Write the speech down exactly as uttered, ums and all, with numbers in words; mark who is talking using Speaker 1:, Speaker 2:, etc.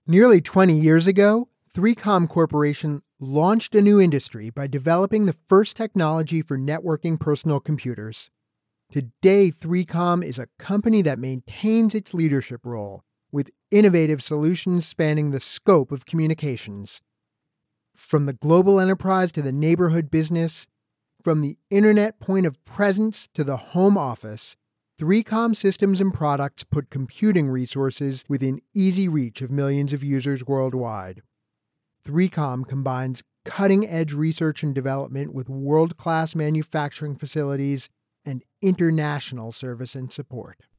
Speaker 1: Nearly twenty years ago, three com Corporation launched a new industry by developing the first technology for networking personal computers. Today, three com is a company that maintains its leadership role with innovative solutions spanning the scope of communications. From the global enterprise to the neighborhood business, from the internet point of presence to the home office, three com systems and products put computing resources within easy reach of millions of users worldwide. three com combines cutting-edge research and development with world-class manufacturing facilities and international service and support.